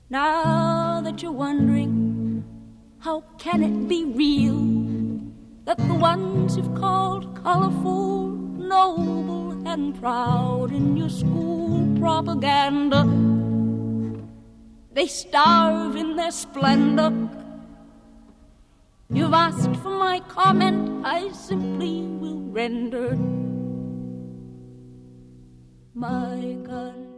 Now that you're wondering, how can it be real that the ones you've called colorful, noble, and proud in your school propaganda, they starve in their splendor? You've asked for my comment, I simply will render my gun.